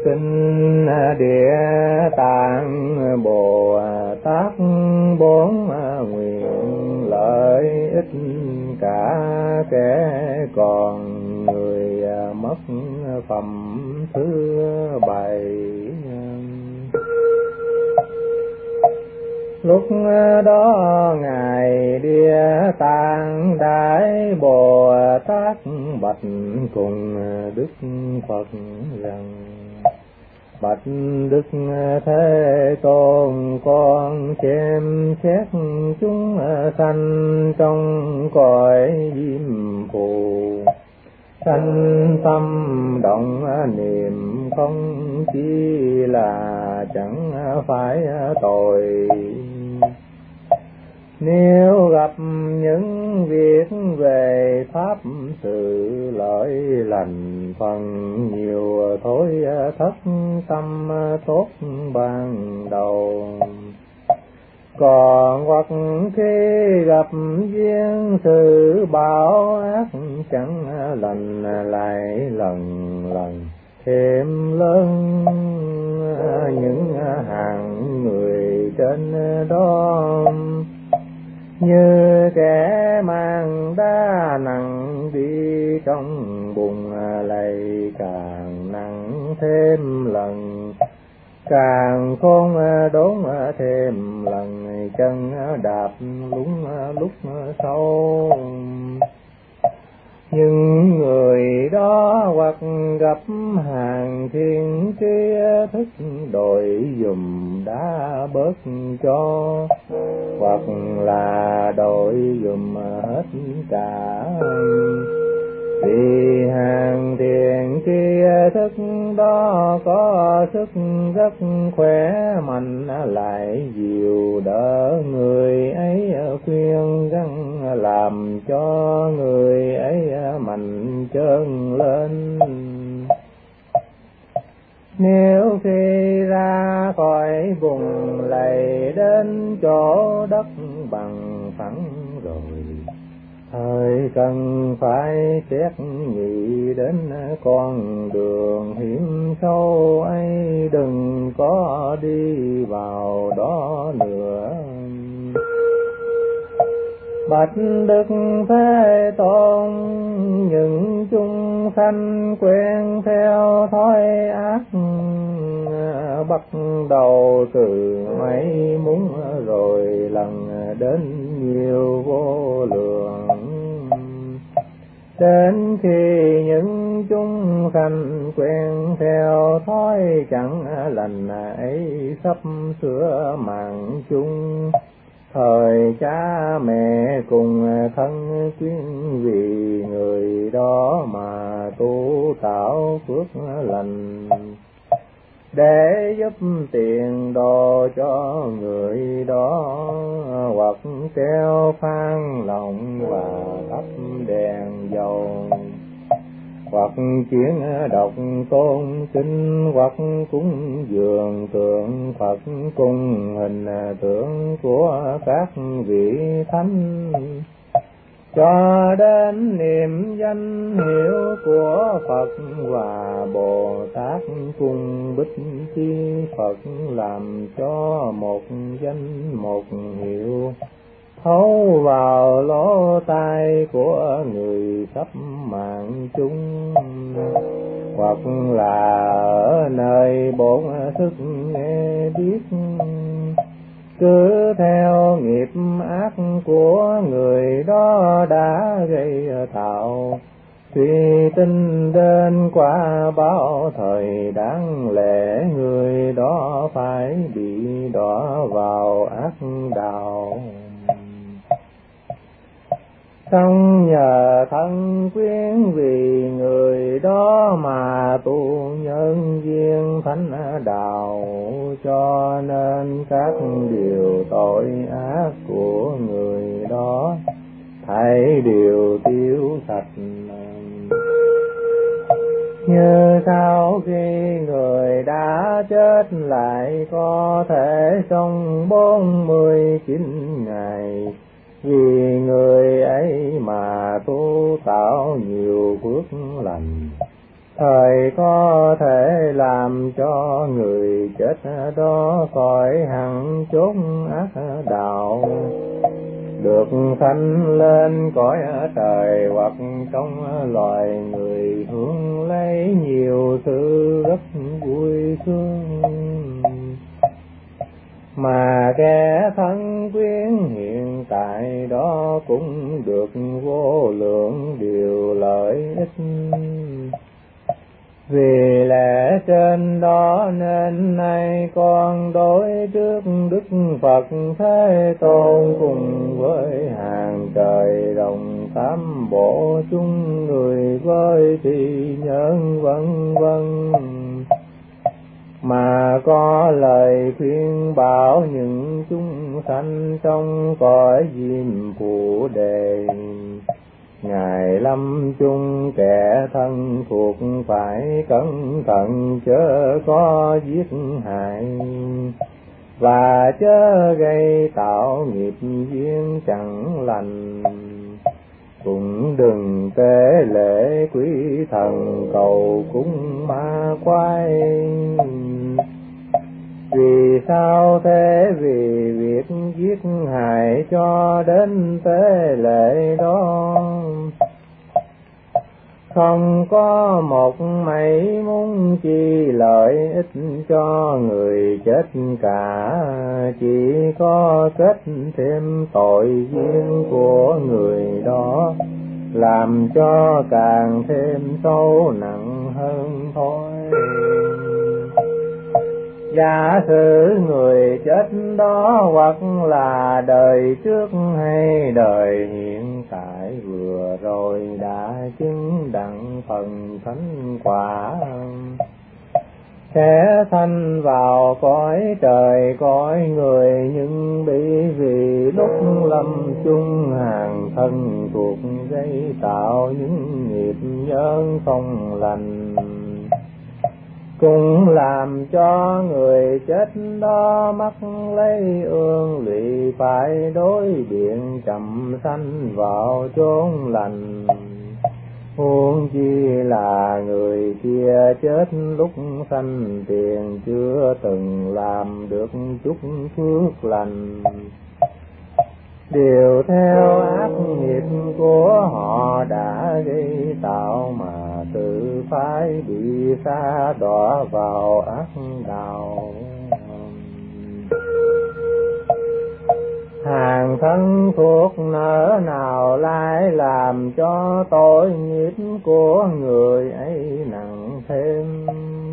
Kinh Địa Tạng Bồ Tát bốn nguyện lợi ích cả kẻ còn người mất phẩm thứ bảy. Lúc đó ngài Địa Tạng Đại Bồ Tát bạch cùng Đức Phật rằng: Bạch Đức Thế Tôn, con xem xét chúng sanh trong cõi diêm phù, sanh tâm động niệm không chi là chẳng phải tội. Nếu gặp những việc về pháp sự lợi lành, phần nhiều thối thất tâm tốt ban đầu. Còn hoặc khi gặp duyên sự bão ác, chẳng lành lại lần lần thêm lớn. Những hàng người trên đó như kẻ mang đá nặng đi trong bùn lầy, càng nặng thêm lần, càng khôn đốn thêm lần, chân đạp lún lúc sâu. Nhưng người đó hoặc gặp hàng thiên kia thức đổi dùm đã bớt cho, hoặc là đổi dùm hết cả. Vì hàng thiện kia thức đó có sức rất khỏe mạnh, lại dìu đỡ người ấy, khuyên gắng làm cho người ấy mạnh trơn lên. Nếu khi ra khỏi vùng lầy đến chỗ đất bằng phẳng rồi, thời cần phải xét nghĩ đến con đường hiểm sâu ấy, đừng có đi vào đó nữa. Bạch Đức Thế Tôn, những chúng sanh quen theo thói ác, bắt đầu từ mấy muốn rồi lần đến nhiều vô lượng. Đến khi những chúng sanh quen theo thói chẳng lành ấy, sắp sửa mạng chung, thời cha mẹ cùng thân quyến vì người đó mà tu tạo phước lành, để giúp tiền đồ cho người đó, hoặc treo phan lòng và thắp đèn dầu, hoặc chuyển đọc tôn kinh, hoặc cúng dường tượng Phật cùng hình tượng của các vị thánh, cho đến niệm danh hiệu của Phật và Bồ Tát cùng bích chi Phật, làm cho một danh một hiệu thấu vào lỗ tai của người sắp mạng chung, hoặc là ở nơi bổn thức nghe biết, cứ theo nghiệp ác của người đó đã gây tạo, suy tin đến quả báo thời đáng lẽ người đó phải bị đọa vào ác đạo. Xong nhờ thân quyến vì người đó mà tu nhân duyên thánh đạo, cho nên các điều tội ác của người đó thảy đều tiêu sạch. Như sau khi người đã chết lại có thể trong 49 ngày, vì người ấy mà tu tạo nhiều phước lành, thời có thể làm cho người chết đó khỏi hẳn chốn ác đạo, được sanh lên cõi trời hoặc trong loài người hưởng lấy nhiều sự rất vui sướng. Mà kẻ thân quyến hiện tại đó cũng được vô lượng điều lợi ích. Vì lẽ trên đó nên nay con đối trước Đức Phật Thế Tôn cùng với hàng trời đồng tám bộ chúng người với trì nhân vân vân, mà có lời khuyên bảo những chúng sanh trong cõi diêm phù đề. Ngài lâm chung kẻ thân thuộc phải cẩn thận chớ có giết hại, và chớ gây tạo nghiệp duyên chẳng lành. Cũng đừng tế lễ quý thần cầu cúng ma quái. Vì sao thế? Vì việc giết hại cho đến tế lễ đó không có một mảy muốn chi lợi ích cho người chết cả, chỉ có kết thêm tội duyên của người đó, làm cho càng thêm sâu nặng hơn thôi. Giả sử người chết đó hoặc là đời trước hay đời hiện tại vừa rồi đã chứng đặng phần thánh quả, sẽ sanh vào cõi trời cõi người, nhưng bị vì lúc lâm chung hàng thân thuộc gây tạo những nghiệp nhân không lành, cũng làm cho người chết đó mắc lấy ương lụy, phải đối diện chậm sanh vào chốn lành. Huống chi là người kia chết lúc sanh tiền chưa từng làm được chút phước lành, đều theo ác nghiệp của họ đã gây tạo, mà tự phải bị sa đọa vào ác đạo. Hàng thân thuộc nỡ nào lại làm cho tội nghiệp của người ấy nặng thêm.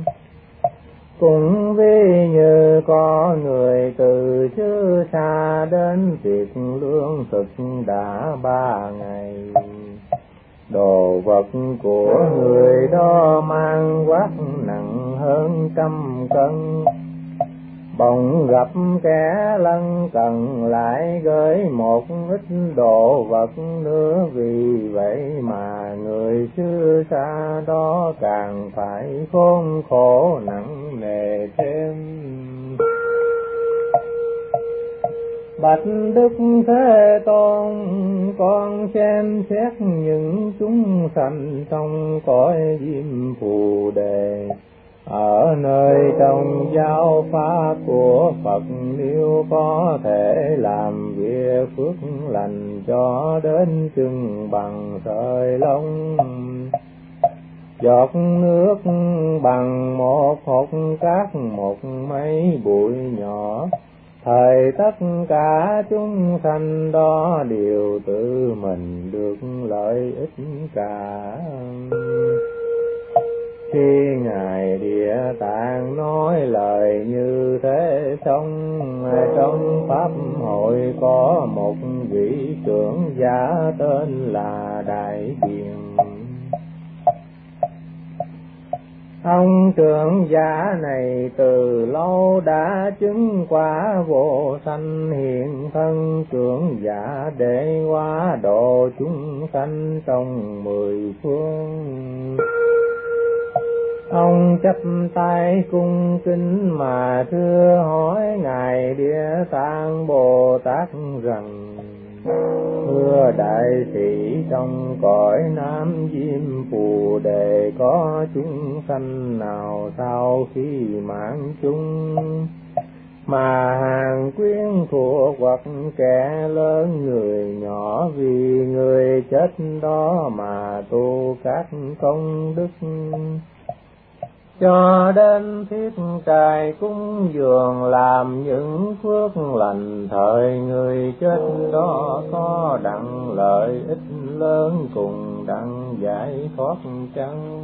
Cũng vì như có người từ xứ xa đến việc lương thực đã 3 ngày, đồ vật của người đó mang vác nặng hơn 100 cân, bỗng gặp kẻ lân cận lại gửi một ít đồ vật nữa, vì vậy mà người xứ xa đó càng phải khốn khổ nặng nề thêm. Bạch Đức Thế Tôn, con xem xét những chúng sanh trong cõi diêm phù đề, ở nơi trong giáo pháp của Phật, nếu có thể làm việc phước lành cho đến chừng bằng sợi lông, giọt nước bằng một hột cát, một mấy bụi nhỏ, thời tất cả chúng sanh đó đều tự mình được lợi ích cả. Khi Ngài Địa Tạng nói lời như thế xong, trong pháp hội có một vị trưởng giả tên là Đại Biện. Ông trưởng giả này từ lâu đã chứng quả vô sanh, hiện thân trưởng giả để hóa độ chúng sanh trong 10 phương. Ông chắp tay cung kính mà thưa hỏi Ngài Địa Tạng Bồ Tát rằng: Thưa đại sĩ, trong cõi Nam Diêm Phù Đề có chúng sanh nào sau khi mạng chung mà hàng quyến thuộc hoặc kẻ lớn người nhỏ, vì người chết đó mà tu các công đức, cho đến thiết cài cúng dường làm những phước lành. Thời người chết đó có đặng lợi ích lớn, cùng đặng giải thoát chăng.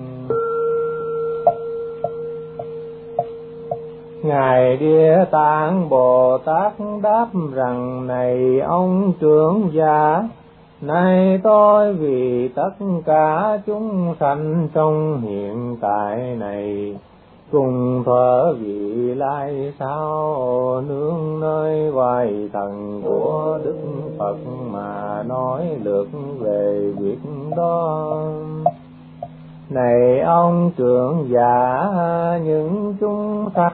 Ngài Địa Tạng Bồ Tát đáp rằng: này ông trưởng giả, nay tôi vì tất cả chúng sanh trong hiện tại này, cùng thở vị lai sao nương nơi hoài thần của Đức Phật mà nói lược về việc đó. Này ông trưởng giả, những chúng sanh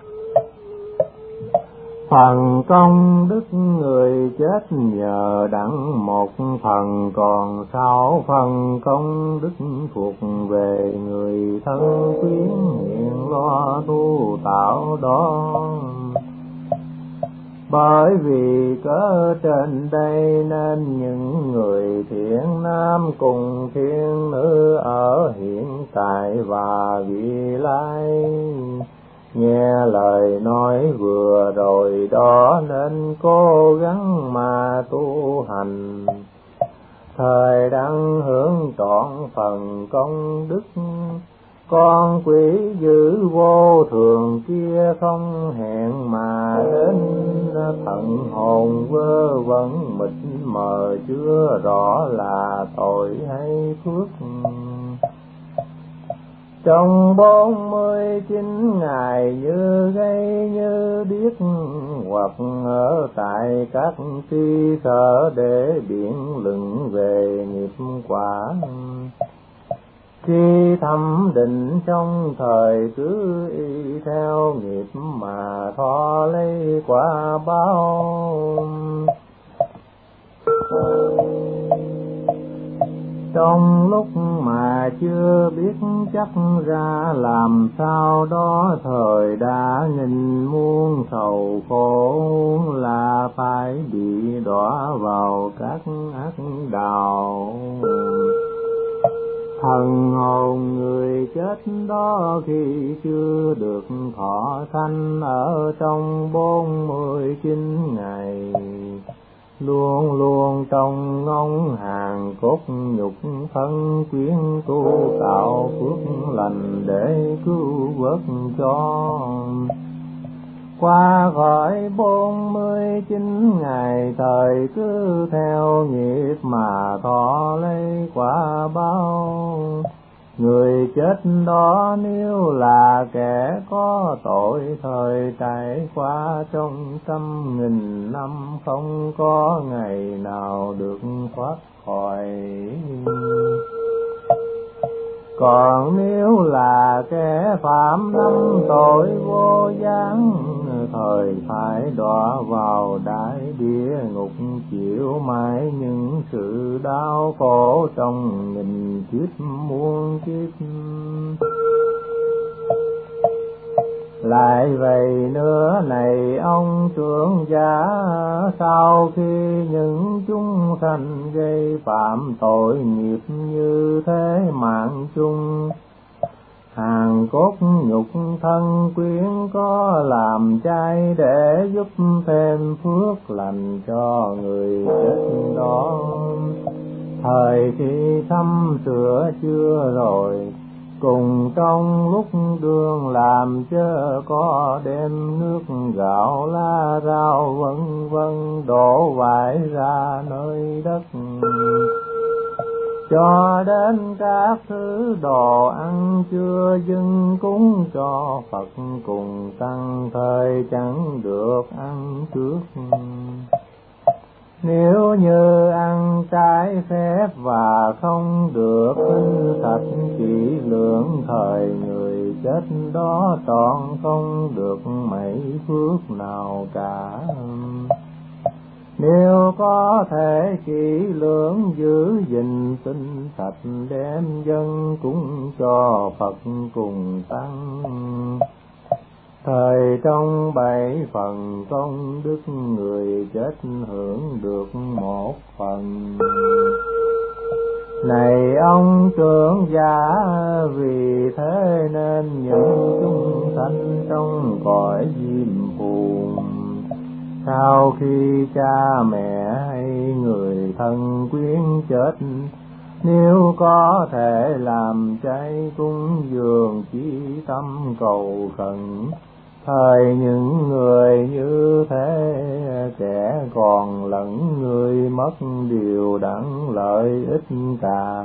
phần công đức người chết nhờ đặng một phần, còn 6 phần công đức thuộc về người thân quyến nguyện lo tu tạo đó. Bởi vì cớ trên đây nên những người thiện nam cùng thiên nữ ở hiện tại và vị lai nghe lời nói vừa rồi đó, nên cố gắng mà tu hành, thời đang hưởng trọn phần công đức. Con quỷ dữ vô thường kia không hẹn mà đến, thận hồn vơ vẩn mịt mờ chưa rõ là tội hay phước. Trong 49 ngày như gây như điếc, hoặc ở tại các tri sở để biện luận về nghiệp quả. Khi thẩm định trong thời cứ y theo nghiệp mà thọ lấy quả báo. Trong lúc mà chưa biết chắc ra làm sao đó, thời đã nghìn muôn sầu khổ, là phải bị đọa vào các ác đạo. Thần hồn người chết đó khi chưa được thọ sanh ở trong 49 ngày, luôn luôn trong ngóng hàng cốt nhục thân quyến tu tạo phước lành để cứu vớt cho. Qua khỏi 49 ngày, thời cứ theo nghiệp mà thọ lấy quả báo. Người chết đó nếu là kẻ có tội, thời trải qua trong 100.000 năm, không có ngày nào được thoát khỏi. Còn nếu là kẻ phạm năm tội vô gián, thời phải đọa vào đại địa ngục, chịu mãi những sự đau khổ trong nghìn kiếp muôn kiếp. Lại vậy nữa này ông trưởng giả, sau khi những chúng sanh gây phạm tội nghiệp như thế mạng chung, hàng cốt nhục thân quyến có làm chay để giúp thêm phước lành cho người chết đó. Thời khi sắm sửa chưa rồi, cùng trong lúc đương làm chớ có đem nước gạo lá rau vân vân đổ vãi ra nơi đất, cho đến các thứ đồ ăn chưa dâng cúng cho Phật cùng tăng, thời chẳng được ăn trước. Nếu như ăn trái phép và không được tinh sạch kỹ lưỡng, thời người chết đó trọn không được mấy phước nào cả. Nếu có thể kỹ lưỡng giữ gìn tinh sạch, đem dân cúng cho Phật cùng tăng. Thời trong 7 phần công đức, người chết hưởng được 1 phần. Này ông trưởng giả, vì thế nên những chúng sanh trong cõi diêm phù, sau khi cha mẹ hay người thân quyến chết, nếu có thể làm chay cúng dường, chí tâm cầu khẩn. Thời những người như thế, kẻ còn lẫn người mất điều đặng lợi ích cả.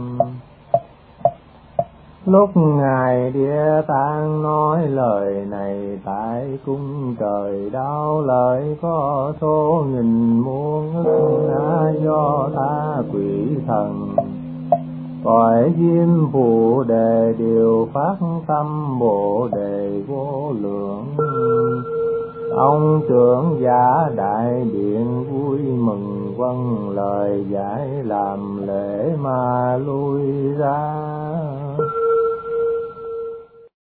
Lúc Ngài Địa Tạng nói lời này, tại cung trời đau lợi có số nghìn muôn ức do tha quỷ thần. Cõi diêm phù đề đều phát tâm Bồ đề vô lượng. Ông trưởng giả đại điện vui mừng vâng lời giải, làm lễ mà lui ra.